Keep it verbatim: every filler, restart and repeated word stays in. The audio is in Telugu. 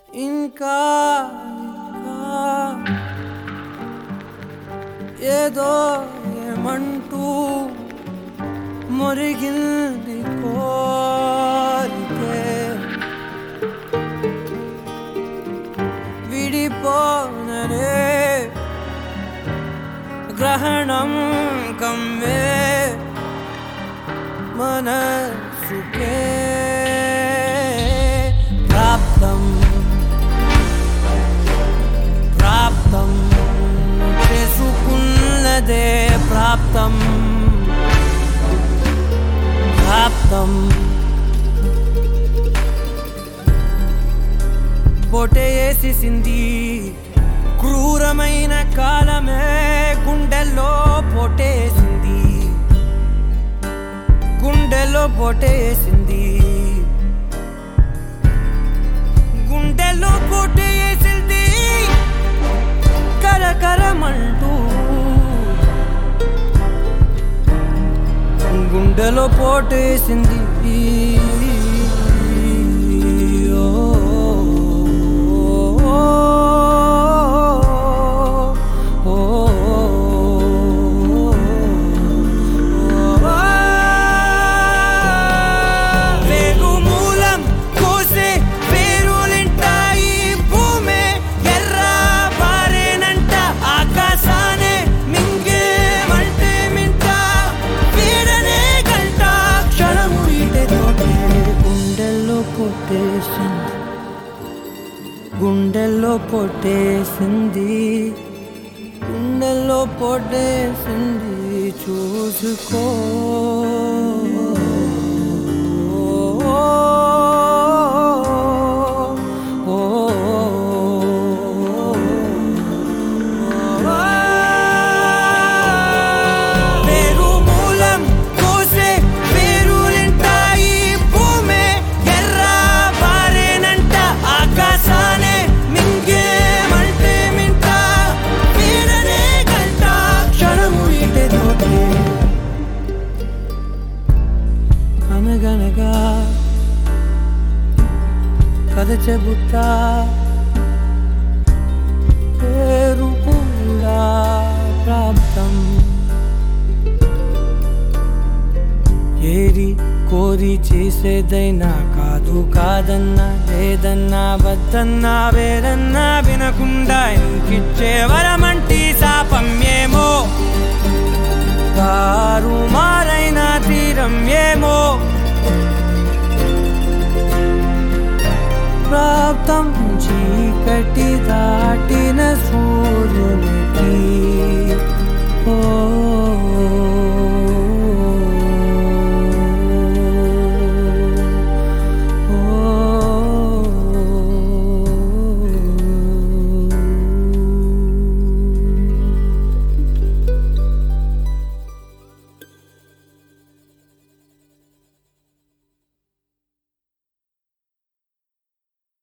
ఇంకా ఇంకా ఏదో ఏమంటూ మురిగింది కోరికే విడిపోననే గ్రహణం కమ్మే మనసుకే ప్రాప్తం ప్రాప్తం చేసుకున్నదే ప్రాప్తం ప్రాప్తం పొటేసేసింది క్రూరమైన కాలమే గుండెల్లో పొటేసింది గుండెల్లో పొటేసింది గుండెల్లో పొటేసింది కరకరమంటూ గుండెలో పోటేసింది గుండెల్లో పొట్టేసింది గుండెల్లో పొట్టేసింది చూసుకో అనగనగా కథ చెబుతా పేరు కూడా ప్రాప్తం ఏరి కోరి చేసేదైనా కాదు కాదన్నా లేదన్నా వద్దన్నా వేదన్నా వినకుండా ఇంకిచ్చే వరమంటి శాపం ఏమో తారు మారైనా